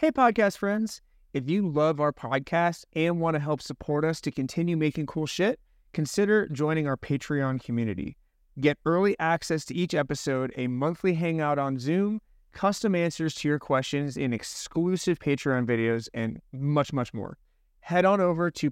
Hey, podcast friends. If you love our podcast and want to help support us to continue making cool shit, consider joining our Patreon community. Get early access to each episode, a monthly hangout on Zoom, custom answers to your questions in exclusive Patreon videos, and much, much more. Head on over to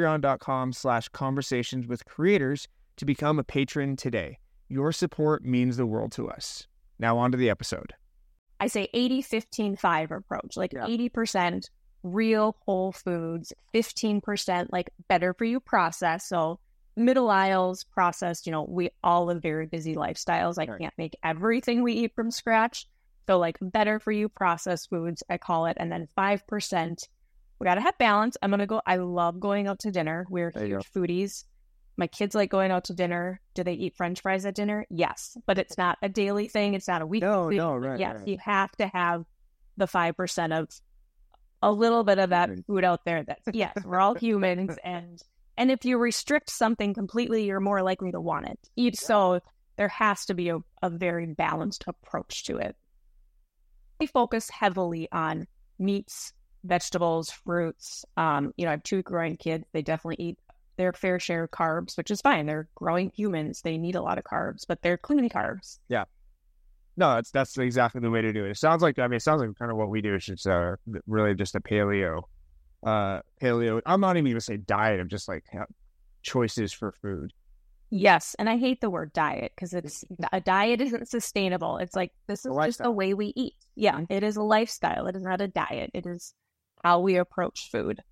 patreon.com/conversationswithcreators to become a patron today. Your support means the world to us. Now on to the episode. I say 80-15-5 approach, like 80% real whole foods, 15% like better for you processed. So middle aisles processed, we all live very busy lifestyles. I can't make everything we eat from scratch. So like better for you processed foods, I call it. And then 5%, we got to have balance. I love going out to dinner. We're huge foodies. My kids like going out to dinner. Do they eat French fries at dinner? Yes, but it's not a daily thing. It's not a weekly thing. Right. Yes, you have to have the 5% of a little bit of that food out there. Yes, we're all humans. And if you restrict something completely, you're more likely to want it. So there has to be a very balanced approach to it. We focus heavily on meats, vegetables, fruits. I have 2 growing kids. They definitely eat their fair share of carbs, which is fine. They're growing humans. They need a lot of carbs, but they're clean carbs. Yeah. No, that's exactly the way to do it. It sounds like kind of what we do is just really just a paleo. I'm not even going to say diet. I'm just like choices for food. Yes. And I hate the word diet because a diet isn't sustainable. It's like, this is just the way we eat. Yeah. It is a lifestyle. It is not a diet. It is how we approach food.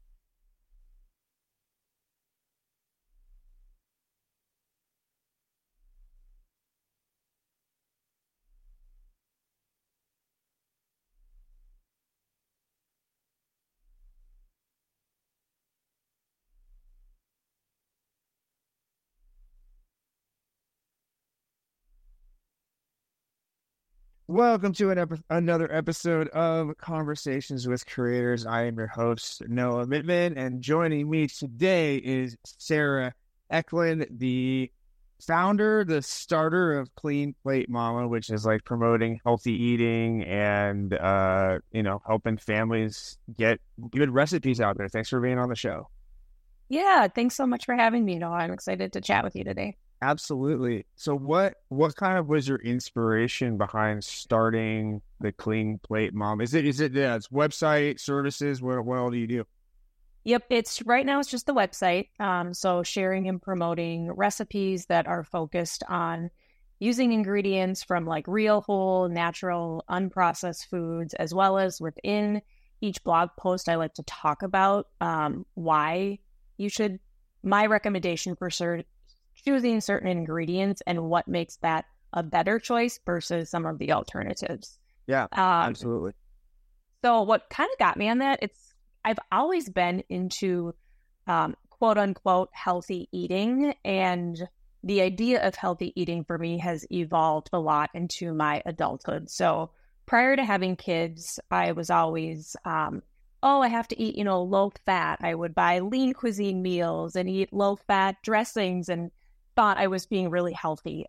Welcome to another episode of Conversations with Creators. I am your host, Noah Mittman, and joining me today is Sarah Eklund, the founder, the starter of Clean Plate Mama, which is like promoting healthy eating and, helping families get good recipes out there. Thanks for being on the show. Yeah, thanks so much for having me, Noah. I'm excited to chat with you today. Absolutely. So what kind of was your inspiration behind starting the Clean Plate Mom? Is it it's website, services? What all do you do? Yep, right now it's just the website. So sharing and promoting recipes that are focused on using ingredients from like real, whole, natural, unprocessed foods, as well as within each blog post, I like to talk about why you should. My recommendation for choosing certain ingredients and what makes that a better choice versus some of the alternatives. Yeah, absolutely. So what kind of got me on that, I've always been into quote unquote healthy eating, and the idea of healthy eating for me has evolved a lot into my adulthood. So prior to having kids, I was always, I have to eat, low fat. I would buy lean cuisine meals and eat low fat dressings and thought I was being really healthy.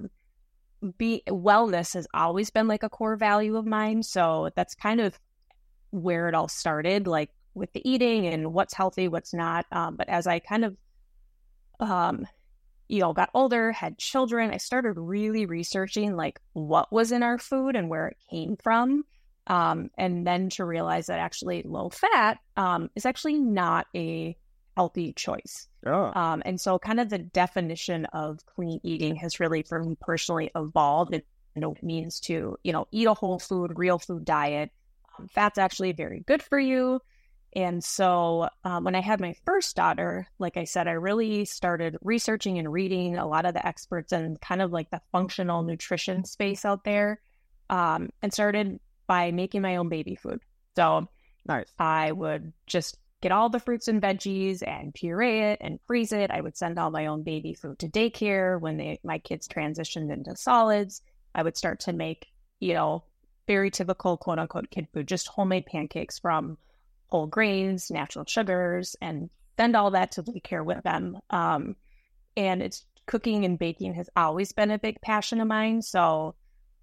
Wellness has always been like a core value of mine. So that's kind of where it all started, like with the eating and what's healthy, what's not. But as I kind of, got older, had children, I started really researching like what was in our food and where it came from. And then to realize that actually low fat is actually not a healthy choice. Oh. And so kind of the definition of clean eating has really, for me personally, evolved. It means to, eat a whole food, real food diet. Fat's actually very good for you. And so when I had my first daughter, like I said, I really started researching and reading a lot of the experts and kind of like the functional nutrition space out there, and started by making my own baby food. So nice. I would just get all the fruits and veggies and puree it and freeze it. I would send all my own baby food to daycare. When my kids transitioned into solids, I would start to make, very typical quote unquote kid food, just homemade pancakes from whole grains, natural sugars, and send all that to daycare with them. And cooking and baking has always been a big passion of mine. So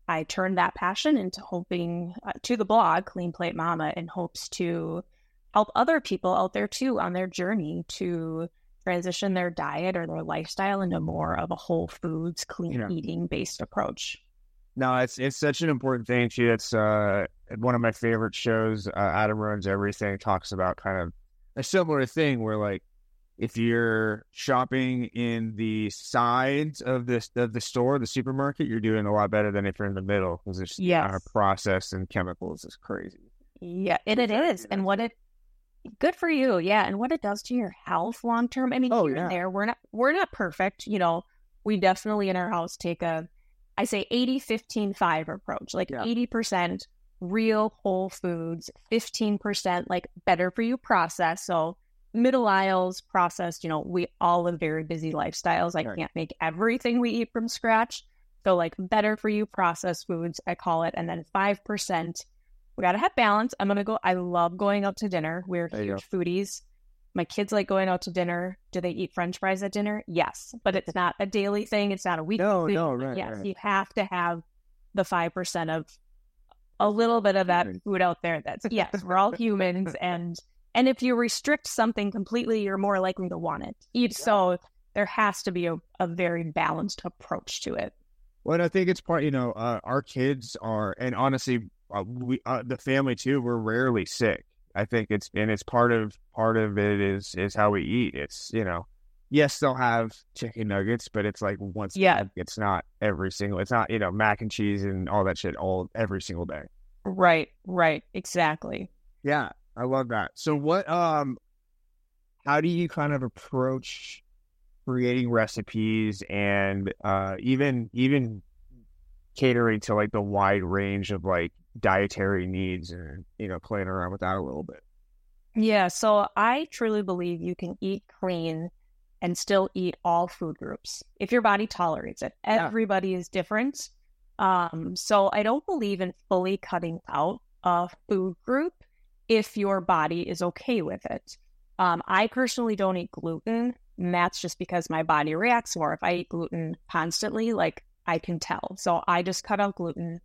I turned that passion into hoping to the blog Clean Plate Mama in hopes to help other people out there too on their journey to transition their diet or their lifestyle into more of a whole foods, clean eating based approach. No, it's such an important thing too. It's one of my favorite shows. Adam Ruins Everything talks about kind of a similar thing where, like, if you're shopping in the sides of the store, the supermarket, you're doing a lot better than if you're in the middle, because it's processed and chemicals is crazy. Yeah, it is. And good for you. Yeah. And what it does to your health long term. I mean, and there, we're not perfect. You know, we definitely in our house take I say 80-15-5 approach, like 80% real whole foods, 15% like better for you processed. So middle aisles processed, you know, we all live very busy lifestyles. I can't make everything we eat from scratch. So like better for you processed foods, I call it. And then 5%, we got to have balance. I love going out to dinner. We're huge foodies. My kids like going out to dinner. Do they eat French fries at dinner? Yes, but it's not a daily thing. It's not a weekly thing. No, right. Yes, right. You have to have the 5% of a little bit of that food out there. That's yes, we're all humans, and if you restrict something completely, you're more likely to want it. So there has to be a very balanced approach to it. Well, I think it's part. Our kids are, and honestly, we the family too. We're rarely sick. I think it's part of it is how we eat. It's, yes, they'll have chicken nuggets, but it's like once a week. It's not it's not, mac and cheese and all that shit every single day. Right, exactly. Yeah, I love that. So how do you kind of approach creating recipes and even catering to like the wide range of like dietary needs and, playing around with that a little bit? Yeah, so I truly believe you can eat clean and still eat all food groups if your body tolerates it. Everybody is different. So I don't believe in fully cutting out a food group if your body is okay with it. I personally don't eat gluten, and that's just because my body reacts more. If I eat gluten constantly, like I can tell. So I just cut out gluten.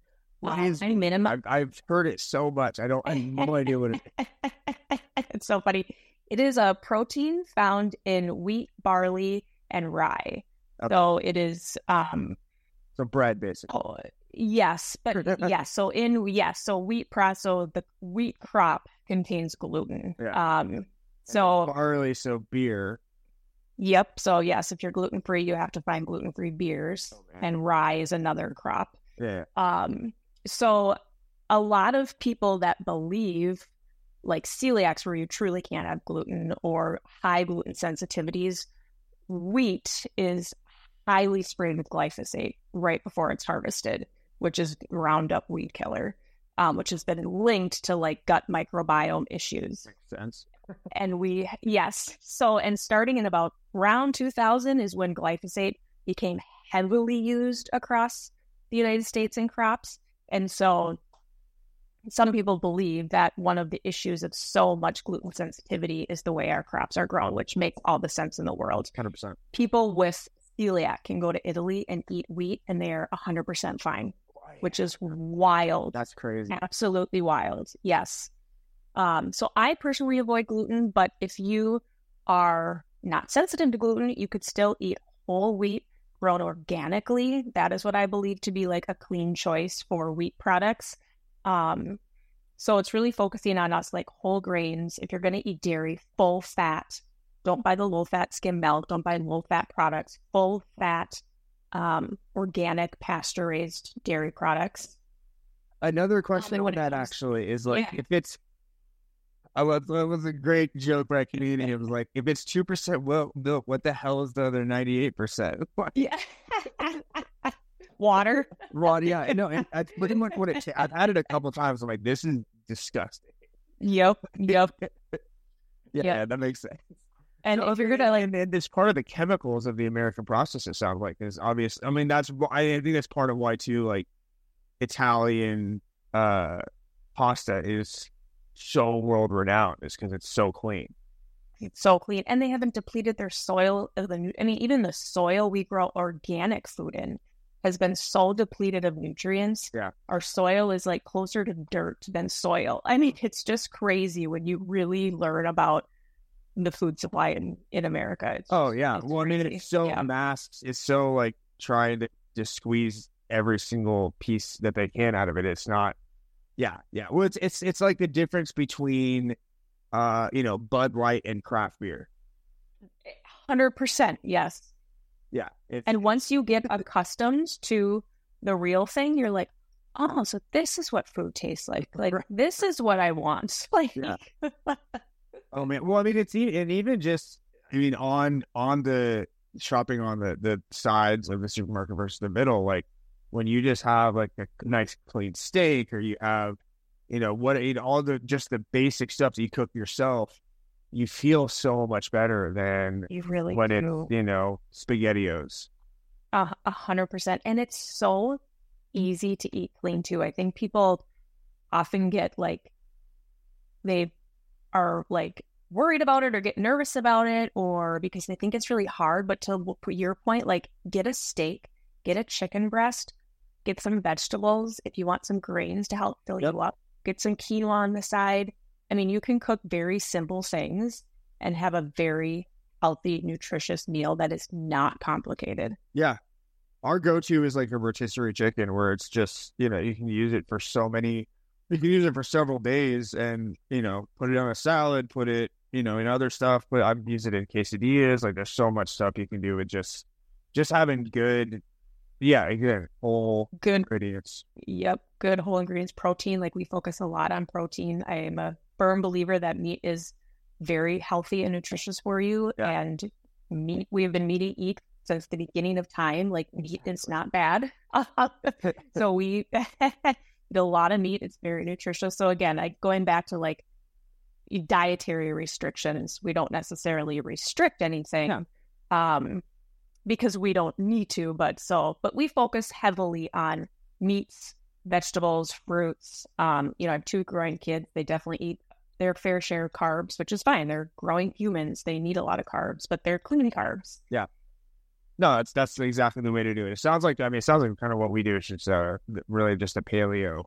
I've heard it so much. I have no idea what it is. It's so funny. It is a protein found in wheat, barley, and rye. Okay. So it is so bread, basically. Oh, yes, but So wheat so the wheat crop contains gluten. Yeah. So barley, so beer. Yep. So yes, if you're gluten free, you have to find gluten free beers, and rye is another crop. Yeah. So a lot of people that believe, like celiacs, where you truly can't have gluten or high gluten sensitivities, wheat is highly sprayed with glyphosate right before it's harvested, which is Roundup weed killer, which has been linked to like gut microbiome issues. Makes sense. And and starting in about around 2000 is when glyphosate became heavily used across the United States in crops. And so some people believe that one of the issues of so much gluten sensitivity is the way our crops are grown, which makes all the sense in the world. 100%. People with celiac can go to Italy and eat wheat and they're 100% fine, which is wild. That's crazy. Absolutely wild. Yes. So I personally avoid gluten, but if you are not sensitive to gluten, you could still eat whole wheat grown organically. That is what I believe to be like a clean choice for wheat products. So it's really focusing on us like whole grains. If you're going to eat dairy, full fat, don't buy the low fat skim milk, don't buy low fat products, full fat, organic pasture raised dairy products. Another question on that actually is like, if it's, it was a great joke by a comedian. It was like, if it's 2% milk, what the hell is the other 98%? Yeah. Water. Yeah. No, and that's pretty much what it. I've had it a couple of times. I'm like, this is disgusting. Yep. Yeah, that makes sense. And if you're gonna like, and this part of the chemicals of the American process, it sounds like, is obvious. I mean, I think that's part of why too. Like Italian pasta is so world renowned, is because it's so clean. It's so clean, and they haven't depleted their soil. Even the soil we grow organic food in has been so depleted of nutrients. Yeah. Our soil is like closer to dirt than soil. I mean, it's just crazy when you really learn about the food supply in America. It's well, I mean, crazy. it's so masked. It's so like trying to just squeeze every single piece that they can out of it. It's not. Yeah. Well, it's like the difference between, Bud Light and craft beer. 100%. Yes. Yeah. And once you get accustomed to the real thing, you're like, oh, so this is what food tastes like. Like, this is what I want. Like, yeah. Oh man. Well, I mean, it's even just, I mean, on the shopping on the sides of the supermarket versus the middle, like when you just have like a nice clean steak, or you have, all the basic stuff that you cook yourself, you feel so much better than you really when do. It's, SpaghettiOs. 100%. And it's so easy to eat clean too. I think people often get like, they are like worried about it or get nervous about it, or because they think it's really hard. But to your point, like, get a steak, get a chicken breast, get some vegetables. If you want some grains to help fill you up, get some quinoa on the side. I mean, you can cook very simple things and have a very healthy, nutritious meal that is not complicated. Yeah. Our go-to is like a rotisserie chicken, where it's just, you can use it for you can use it for several days and, put it on a salad, put it, in other stuff, but I've used it in quesadillas. Like, there's so much stuff you can do with just having good, whole ingredients. Yep. Good whole ingredients, protein. Like, we focus a lot on protein. I am a firm believer that meat is very healthy and nutritious for you. Yeah. And meat, we have been meat to eat since the beginning of time. Like, meat is not bad. So we eat a lot of meat. It's very nutritious. So again, going back to like dietary restrictions, we don't necessarily restrict anything because we don't need to. But we focus heavily on meats, vegetables, fruits. I have 2 growing kids. They definitely eat their fair share of carbs, which is fine. They're growing humans. They need a lot of carbs, but they're clean carbs. Yeah. No, that's exactly the way to do it. It sounds like kind of what we do. It's just really just a paleo.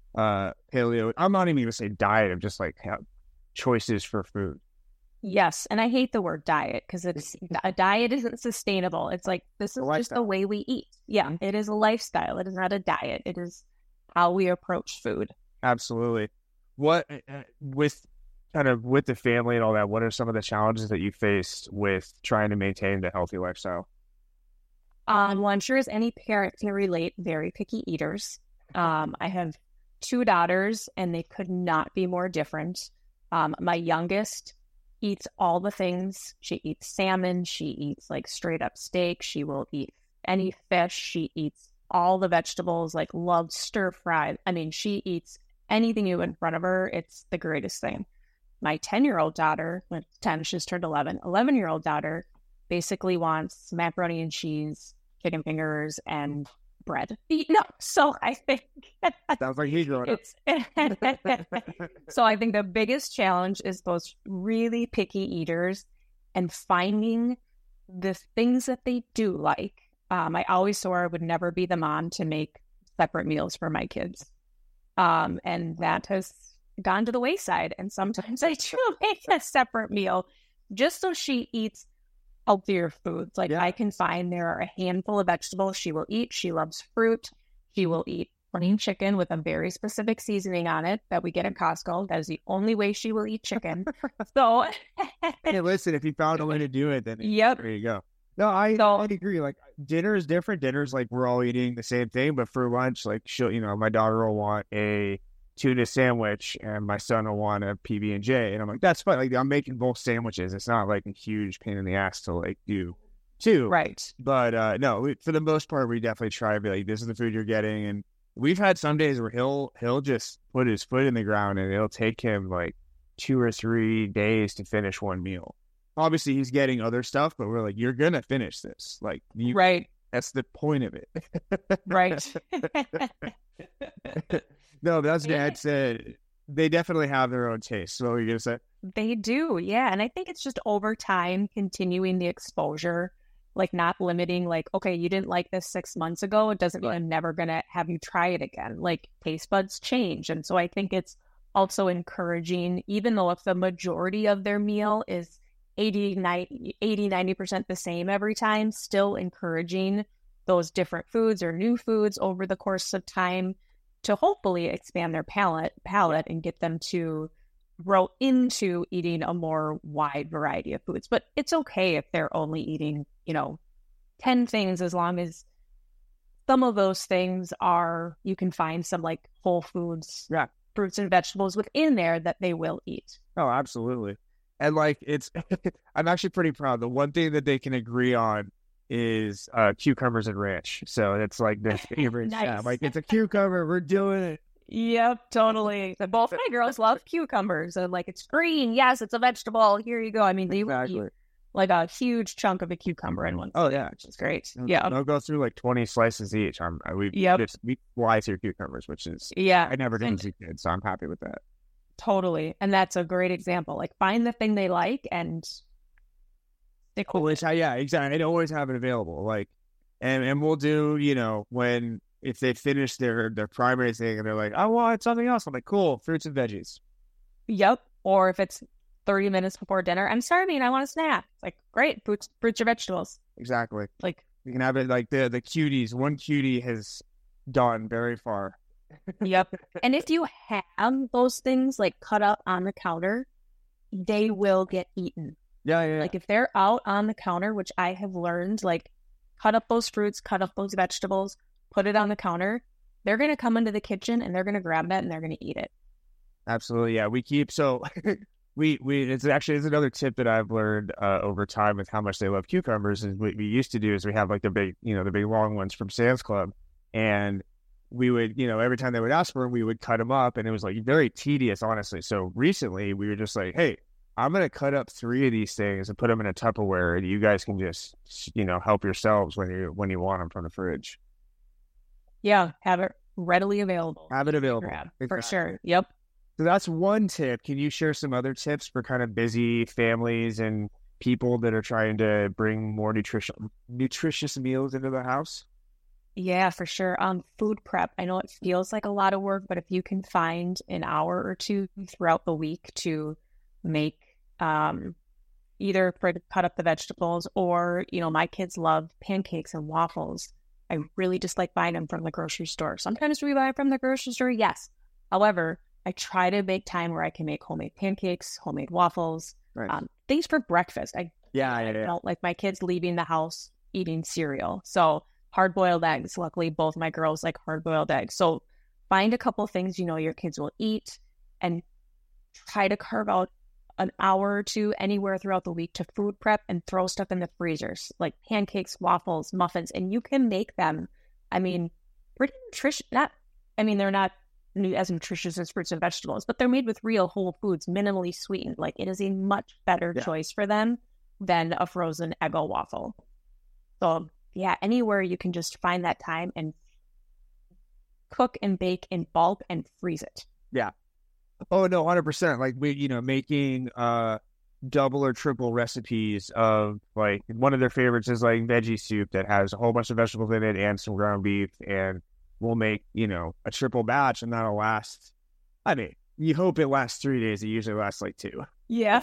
I'm not even going to say diet. I'm just like choices for food. Yes, and I hate the word diet because it's a diet isn't sustainable. It's like, this is just the way we eat. Yeah, it is a lifestyle. It is not a diet. It is how we approach food. Absolutely. What with the family and all that, what are some of the challenges that you faced with trying to maintain the healthy lifestyle? Well, I'm sure as any parent can relate, very picky eaters. I have 2 daughters, and they could not be more different. My youngest eats all the things. She eats salmon. She eats like straight up steak. She will eat any fish. She eats all the vegetables, like loves stir fry. I mean, she eats anything you in front of her. It's the greatest thing. My 10-year-old daughter, 10, she's turned 11. 11-year-old daughter basically wants macaroni and cheese, chicken fingers, and bread. No, so I think sounds like he's growing up. So I think the biggest challenge is those really picky eaters and finding the things that they do like. I always swore I would never be the mom to make separate meals for my kids, and that has gone to the wayside. And sometimes I do make a separate meal just so she eats healthier foods. Like, I can find there are a handful of vegetables she will eat. She loves fruit. She will eat plain chicken with a very specific seasoning on it that we get at Costco. That is the only way she will eat chicken. So, hey, listen, if you found a way to do it, then there you go. No, I agree. Like, dinner is different. Dinner's like we're all eating the same thing, but for lunch, like my daughter will want a tuna sandwich and my son will want a PB&J, and I'm like, that's fine. Like, I'm making both sandwiches. It's not like a huge pain in the ass to like do too. Right. But no, for the most part, we definitely try to be like, this is the food you're getting. And we've had some days where he'll just put his foot in the ground and it'll take him like 2 or 3 days to finish one meal. Obviously he's getting other stuff, but we're like, you're gonna finish this. Like, right. That's the point of it. Right. No, that's Dad said. They definitely have their own taste. So what were you going to say? They do, yeah. And I think it's just over time, continuing the exposure like not limiting, like, okay, you didn't like this 6 months ago. It doesn't mean I'm never going to have you try it again. Like taste buds change. And so I think it's also encouraging, even though if the majority of their meal is 90% the same every time, still encouraging those different foods or new foods over the course of time to hopefully expand their palate and get them to grow into eating a more wide variety of foods. But it's okay if they're only eating, 10 things, as long as some of those things you can find some like whole foods, fruits and vegetables within there that they will eat. Oh, absolutely. And like, I'm actually pretty proud. The one thing that they can agree on is cucumbers and ranch. So it's like their favorite. Nice. Yeah, like it's a cucumber. We're doing it. Yep, totally. Both my girls love cucumbers. And like, it's green. Yes, it's a vegetable. Here you go. I mean, they will eat like a huge chunk of a cucumber in one. Oh yeah, which is great. They'll go through like 20 slices each. We fly through cucumbers, which is I never did as a kid, so I'm happy with that. Totally, and that's a great example. Like, find the thing they like and stick with it. Yeah, exactly. I always have it available. Like, and we'll do, if they finish their primary thing and they're like, I want something else, I'm like, cool, fruits and veggies. Yep. Or if it's 30 minutes before dinner, I'm starving, I want a snack. It's like, great, fruits or vegetables. Exactly. Like, you can have it like the cuties. One cutie has gone very far. Yep. And if you have those things like cut up on the counter, they will get eaten. Yeah. Like if they're out on the counter, which I have learned, like cut up those fruits, cut up those vegetables, put it on the counter, they're going to come into the kitchen and they're going to grab that and they're going to eat it. Absolutely. Yeah. We keep, so it's another tip that I've learned over time with how much they love cucumbers. Is what we used to do is we have like the big long ones from Sam's Club, and we would, every time they would ask for them, we would cut them up, and it was like very tedious, honestly. So recently we were just like, hey, I'm going to cut up 3 of these things and put them in a Tupperware, and you guys can just, help yourselves when you want them from the fridge. Yeah. Have it readily available. Have it available. Exactly. For sure. Yep. So that's one tip. Can you share some other tips for kind of busy families and people that are trying to bring more nutritious meals into the house? Yeah, for sure. Food prep. I know it feels like a lot of work, but if you can find an hour or two throughout the week to make either cut up the vegetables or, my kids love pancakes and waffles. I really just like buying them from the grocery store. Sometimes we buy from the grocery store, yes. However, I try to make time where I can make homemade pancakes, homemade waffles, things for breakfast. I don't like my kids leaving the house eating cereal. So hard-boiled eggs. Luckily, both my girls like hard-boiled eggs. So find a couple things your kids will eat and try to carve out an hour or two anywhere throughout the week to food prep and throw stuff in the freezers, like pancakes, waffles, muffins, and you can make them. I mean, pretty nutritious. They're not as nutritious as fruits and vegetables, but they're made with real whole foods, minimally sweetened. Like it is a much better choice for them than a frozen Eggo waffle. So yeah, anywhere you can just find that time and cook and bake in bulk and freeze it. Yeah. Oh no, 100%. Like we, making double or triple recipes of like one of their favorites is like veggie soup that has a whole bunch of vegetables in it and some ground beef, and we'll make, a triple batch, and that'll last. I mean, you hope it lasts 3 days. It usually lasts like 2. Yeah.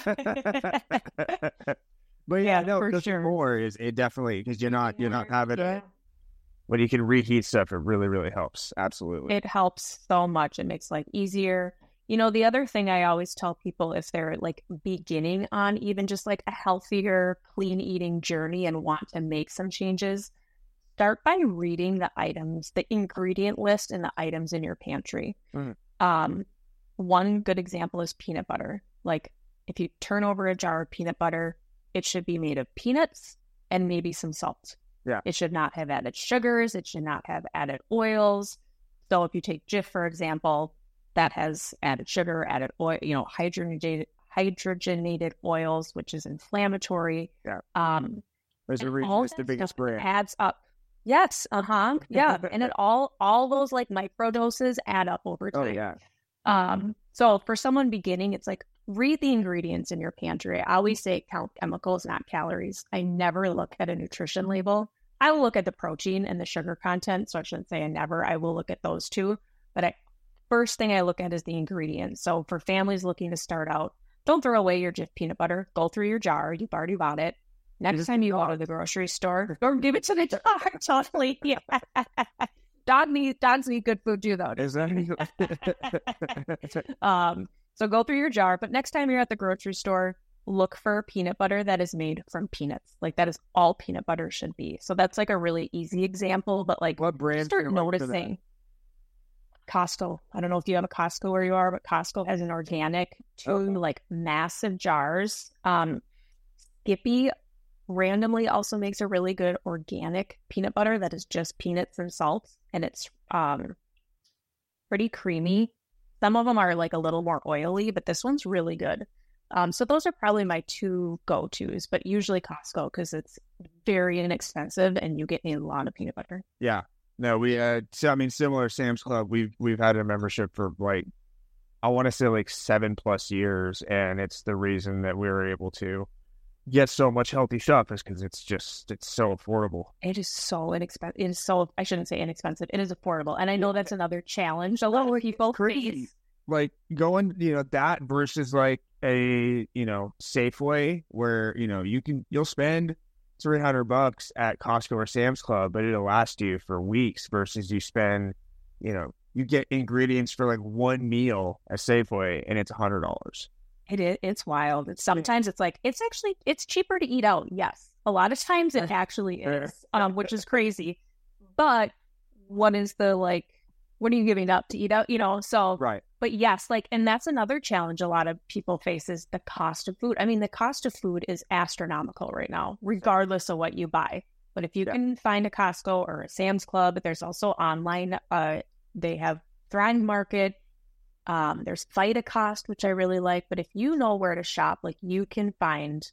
But yeah, no, for sure. More is it definitely, because you're not having it. When you can reheat stuff, it really, really helps. Absolutely. It helps so much. It makes life easier. The other thing I always tell people if they're like beginning on even just like a healthier, clean eating journey and want to make some changes, start by reading the items, the ingredient list and the items in your pantry. One good example is peanut butter. Like if you turn over a jar of peanut butter, it should be made of peanuts and maybe some salt. Yeah. It should not have added sugars. It should not have added oils. So if you take Jif, for example, that has added sugar, added oil, hydrogenated oils, which is inflammatory. Yeah. There's a reason it's the biggest brand. Adds up. Yes. Yeah. And it all those like micro doses add up over time. Oh yeah. So for someone beginning, it's like, read the ingredients in your pantry. I always say count chemicals, not calories. I never look at a nutrition label. I will look at the protein and the sugar content. So I shouldn't say I never. I will look at those too. But first thing I look at is the ingredients. So for families looking to start out, don't throw away your Jif peanut butter. Go through your jar. You've already bought it. Next time you go to the grocery store, or give it to the dog. Totally. Yeah. Dogs need good food too, though. Exactly. So go through your jar. But next time you're at the grocery store, look for peanut butter that is made from peanuts. Like that is all peanut butter should be. So that's like a really easy example. But like, what brand? Start noticing. Costco. I don't know if you have a Costco where you are, but Costco has an organic, like massive jars. Skippy randomly also makes a really good organic peanut butter that is just peanuts and salt, and it's pretty creamy. Some of them are like a little more oily, but this one's really good. So those are probably my two go-tos, but usually Costco because it's very inexpensive and you get a lot of peanut butter. Yeah. No, similar Sam's Club. We've had a membership for like, I want to say like 7+ years, and it's the reason that we were able to get so much healthy stuff is because it's so affordable. It is so inexpensive. It is so, I shouldn't say inexpensive. It is affordable, and I know that's another challenge. A lot of people face. Like going, that versus like a Safeway where you'll spend $300 at Costco or Sam's Club, but it'll last you for weeks versus you spend, you get ingredients for like one meal at Safeway and it's $100. It's wild. Sometimes it's like, it's cheaper to eat out. Yes. A lot of times it actually is, which is crazy. But what is what are you giving up to eat out? So, right. But yes, and that's another challenge a lot of people face is the cost of food. I mean, the cost of food is astronomical right now, regardless of what you buy. But if you can find a Costco or a Sam's Club, there's also online, they have Thrive Market. There's Vitacost, which I really like. But if you know where to shop, you can find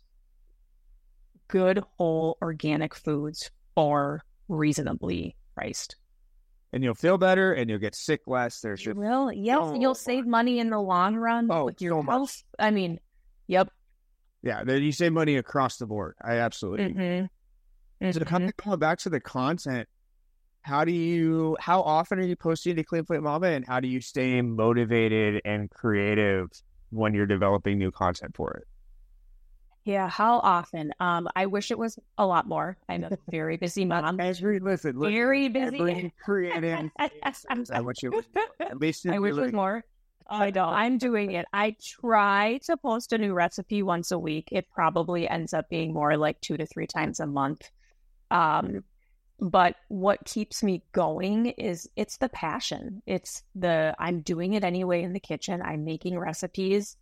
good, whole, organic foods for reasonably priced. And you'll feel better, and you'll get sick less. You'll save money in the long run with your health. I mean, yep. Yeah, you save money across the board. I absolutely. Mm-hmm. So kind of going back to the content, how often are you posting to Clean Plate Mama, and how do you stay motivated and creative when you're developing new content for it? Yeah, how often? I wish it was a lot more. I'm a very busy mom. Listen, very busy. Creative. I wish it was at least. I wish it was more. I don't. I'm doing it. I try to post a new recipe once a week. It probably ends up being more like 2 to 3 times a month. But what keeps me going is it's the passion. I'm doing it anyway in the kitchen. I'm making recipes.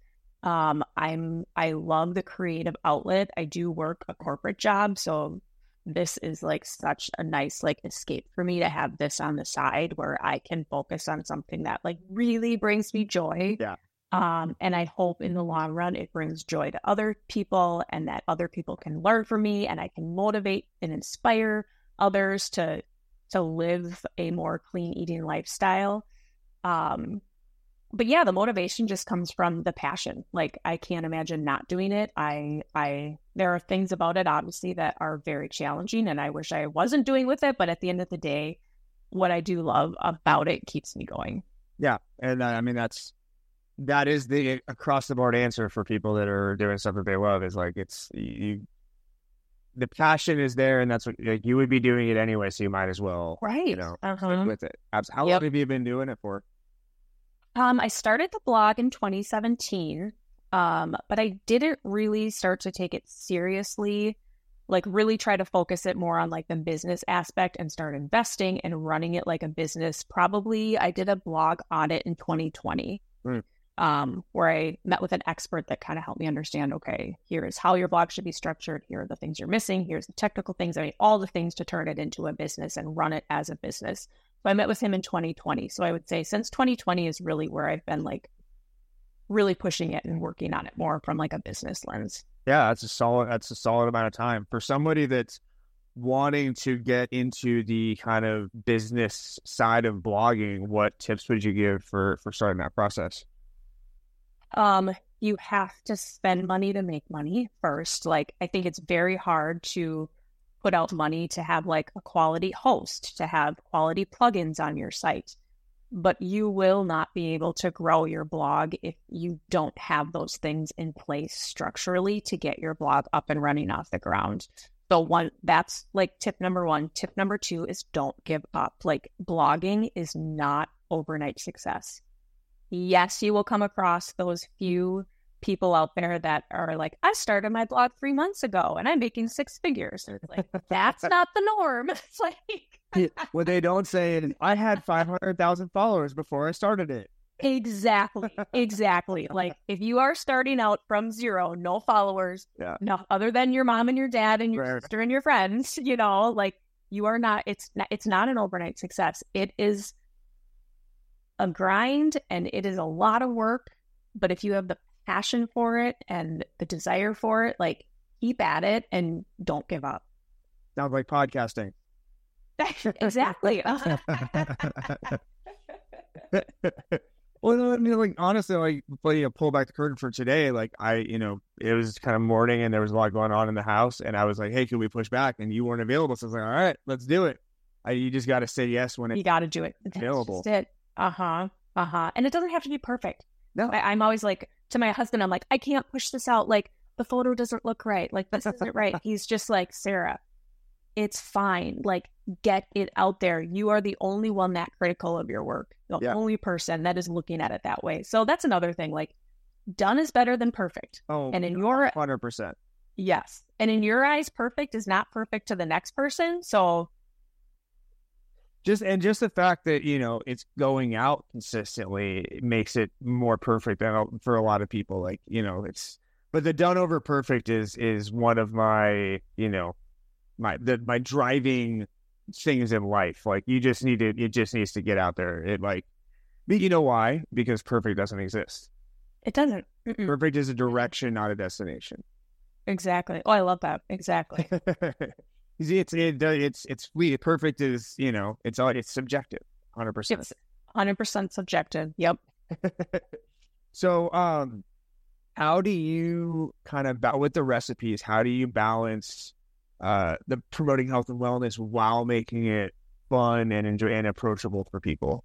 I love the creative outlet. I do work a corporate job, so this is such a nice escape for me to have this on the side where I can focus on something that really brings me joy. Yeah. And I hope in the long run it brings joy to other people and that other people can learn from me and I can motivate and inspire others to live a more clean eating lifestyle. But yeah, the motivation just comes from the passion. I can't imagine not doing it. There are things about it, obviously, that are very challenging and I wish I wasn't doing with it. But at the end of the day, what I do love about it keeps me going. Yeah. And that is the across the board answer for people that are doing stuff that they love is the passion is there and that's what you would be doing it anyway. So you might as well, stick with it. How long have you been doing it for? I started the blog in 2017, but I didn't really start to take it seriously, really try to focus it more on the business aspect and start investing and running it like a business. Probably I did a blog audit in 2020, where I met with an expert that kind of helped me understand, okay, here is how your blog should be structured. Here are the things you're missing. Here's the technical things. All the things to turn it into a business and run it as a business. So I met with him in 2020. So I would say since 2020 is really where I've been really pushing it and working on it more from a business lens. Yeah, that's a solid amount of time for somebody that's wanting to get into the kind of business side of blogging. What tips would you give for starting that process? you have to spend money to make money first. Like, I think it's very hard to put out money to have like a quality host, to have quality plugins on your site. But you will not be able to grow your blog if you don't have those things in place structurally to get your blog up and running off the ground. So that's like tip number one. Tip number two is don't give up. Like, blogging is not overnight success. Yes, you will come across those few people out there that are like, I started my blog 3 months ago and I'm making 6 figures. It's like, that's not the norm. It's like, what they don't say is, I had 500,000 followers before I started it. Exactly. Like, if you are starting out from zero, no followers, no, other than your mom and your dad and your sister and your friends, you know, like, you are not, it's not an overnight success. It is a grind and it is a lot of work. But if you have the passion for it and the desire for it, like, keep at it and don't give up. Sounds like podcasting. Exactly. Well, I mean, like, honestly, like, pull back the curtain for today. Like, it was kind of morning and there was a lot going on in the house, and I was like, hey, can we push back? And you weren't available. So I was like, all right, let's do it. You just got to say yes when you got to do it. Available. That's just it. And it doesn't have to be perfect. No. I'm always like, to my husband, I'm like, I can't push this out. Like, the photo doesn't look right. Like, this isn't right. He's just like, Sarah, it's fine. Like, get it out there. You are the only one that critical of your work. The only person that is looking at it that way. So that's another thing. Like, done is better than perfect. Oh, and in your 100%. Yes. And in your eyes, perfect is not perfect to the next person. So just the fact that, it's going out consistently, it makes it more perfect than for a lot of people. Like, but the done over perfect is one of my, my driving things in life. Like, it just needs to get out there. It, like, you know why? Because perfect doesn't exist. It doesn't. Perfect is a direction, not a destination. Exactly. Oh, I love that. Exactly. It's fleet. Perfect is, it's subjective. 100%. It's 100% subjective. Yep. So, how do you kind of, with the recipes, how do you balance the promoting health and wellness while making it fun and enjoy and approachable for people?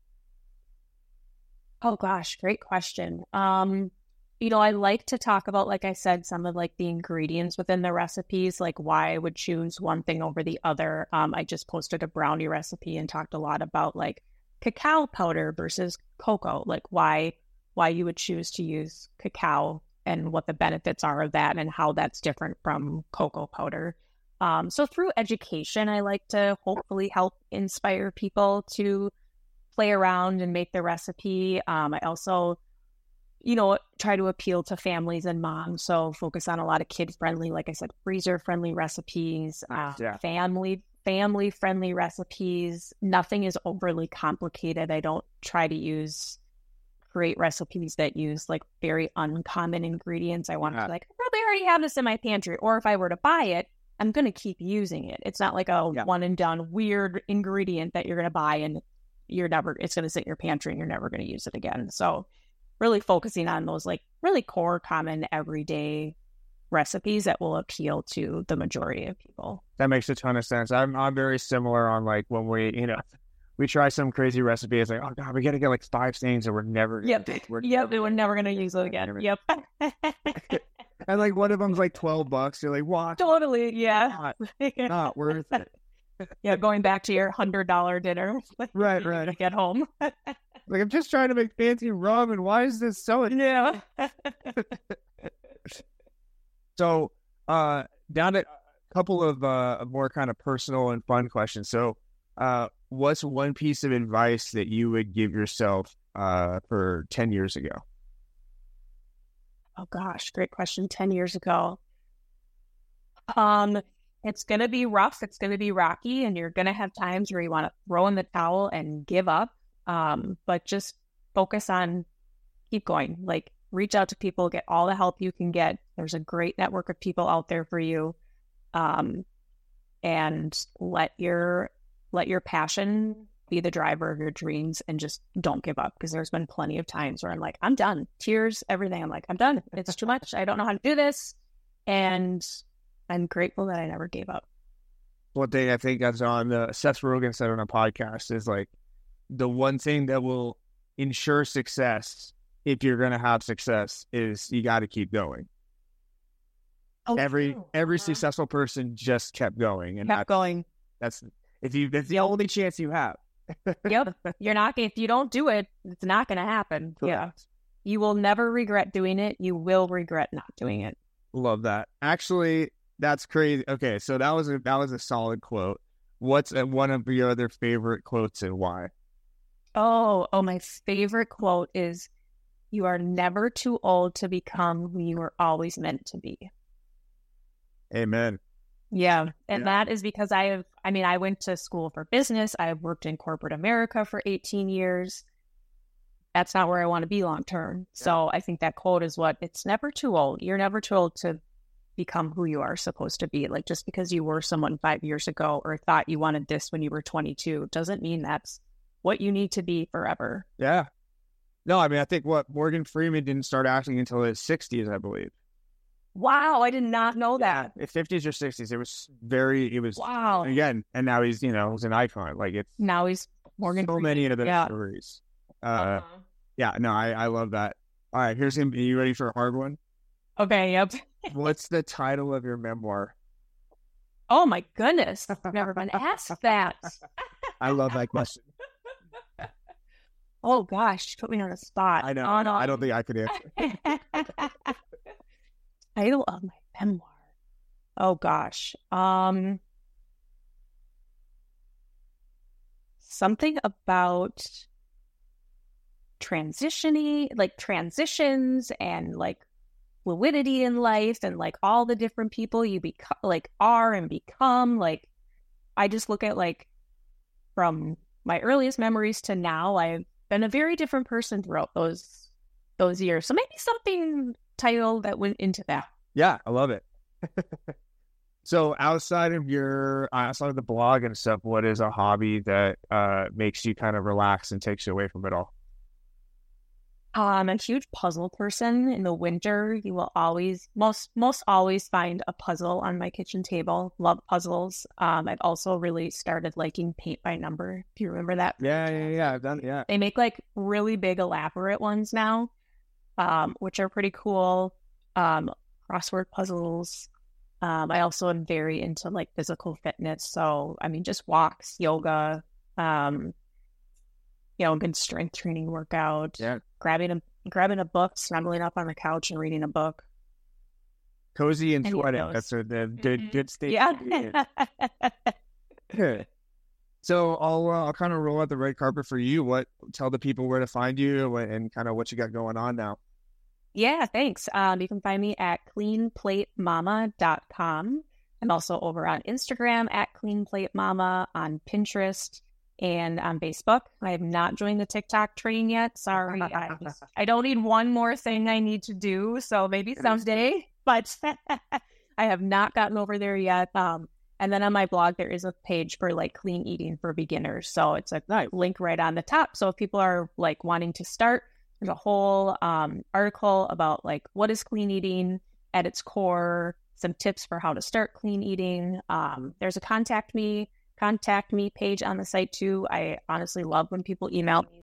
Oh gosh, great question. I like to talk about, like I said, some of like the ingredients within the recipes, like why I would choose one thing over the other. I just posted a brownie recipe and talked a lot about like cacao powder versus cocoa, like why you would choose to use cacao and what the benefits are of that and how that's different from cocoa powder. So through education, I like to hopefully help inspire people to play around and make the recipe. I also, try to appeal to families and moms. So focus on a lot of kid-friendly, like I said, freezer-friendly recipes, family-friendly recipes. Nothing is overly complicated. I don't try to create recipes that use like very uncommon ingredients. I want to be like, I probably already have this in my pantry. Or if I were to buy it, I'm going to keep using it. It's not like a one and done weird ingredient that you're going to buy and it's going to sit in your pantry and you're never going to use it again. So really focusing on those like really core, common, everyday recipes that will appeal to the majority of people. That makes a ton of sense. I'm very similar on like when we try some crazy recipe. It's like, oh God, we got to get like 5 things and we're never. We're never going to use it again. Yep. And like one of them's like $12. You're like, what? Totally. Yeah. Not worth it. Yeah. Going back to your $100 dinner. Right. To get home. Like, I'm just trying to make fancy ramen. Why is this so? Yeah. So, down to a couple of more kind of personal and fun questions. So, what's one piece of advice that you would give yourself for 10 years ago? Oh gosh, great question. 10 years ago. It's going to be rough. It's going to be rocky, and you're going to have times where you want to throw in the towel and give up. But just focus on keep going. Like, reach out to people, get all the help you can get. There's a great network of people out there for you. And let your passion be the driver of your dreams and just don't give up, because there's been plenty of times where I'm like, I'm done. Tears, everything. I'm like, I'm done. It's too much. I don't know how to do this. And I'm grateful that I never gave up. One thing I think that's on Seth Rogen said on a podcast is like, the one thing that will ensure success, if you're going to have success, is you got to keep going. Oh, every successful person just kept going, and kept going. That's the only chance you have. Yep. If you don't do it, it's not going to happen. Correct. Yeah. You will never regret doing it. You will regret not doing it. Love that. Actually, that's crazy. Okay, so that was a solid quote. What's one of your other favorite quotes and why? Oh, my favorite quote is, "You are never too old to become who you were always meant to be." Amen. Yeah. And that is because I went to school for business. I worked in corporate America for 18 years. That's not where I want to be long term. Yeah. So I think that quote is it's never too old. You're never too old to become who you are supposed to be. Like, just because you were someone 5 years ago or thought you wanted this when you were 22 doesn't mean that's what you need to be forever. Yeah. No, I mean, I think Morgan Freeman didn't start acting until his 60s, I believe. Wow, I did not know that. 50s or 60s. It was wow. Again, and now he's he's an icon. Like, it's now he's Morgan so Freeman. Many of the stories. Yeah, no, I love that. All right, here's him. Are you ready for a hard one? Okay, yep. What's the title of your memoir? Oh my goodness, I've never been asked that. I love that question. Oh gosh, put me on the spot. I know. I don't think I could answer. Title of my memoir. Oh gosh. Something about transitions and like fluidity in life, and like all the different people you are and become. Like, I just look at, like, from my earliest memories to now, I've been a very different person throughout those years. So maybe something title that went into that. Yeah, I love it. So outside of the blog and stuff, what is a hobby that makes you kind of relax and takes you away from it all? I'm a huge puzzle person. In the winter, you will always, most always find a puzzle on my kitchen table. Love puzzles. I've also really started liking paint by number. Do you remember that? Yeah. I've done it. Yeah. They make like really big, elaborate ones now, which are pretty cool. Crossword puzzles. I also am very into like physical fitness. So, I mean, just walks, yoga, a good strength training workout. Yeah. Grabbing a book, snuggling up on the couch and reading a book. Cozy and sweating. That's a good state. Yeah. So I'll kind of roll out the red carpet for you. Tell the people where to find you and kind of what you got going on now. Yeah, thanks. You can find me at cleanplatemama.com. I'm also over on Instagram at cleanplatemama, on Pinterest, and on Facebook. I have not joined the TikTok train yet. Sorry. I don't need one more thing I need to do, so maybe someday, but I have not gotten over there yet. And then on my blog, there is a page for like clean eating for beginners. So it's a link right on the top. So if people are like wanting to start, there's a whole article about like what is clean eating at its core, some tips for how to start clean eating. There's a contact me page on the site too. I honestly love when people email me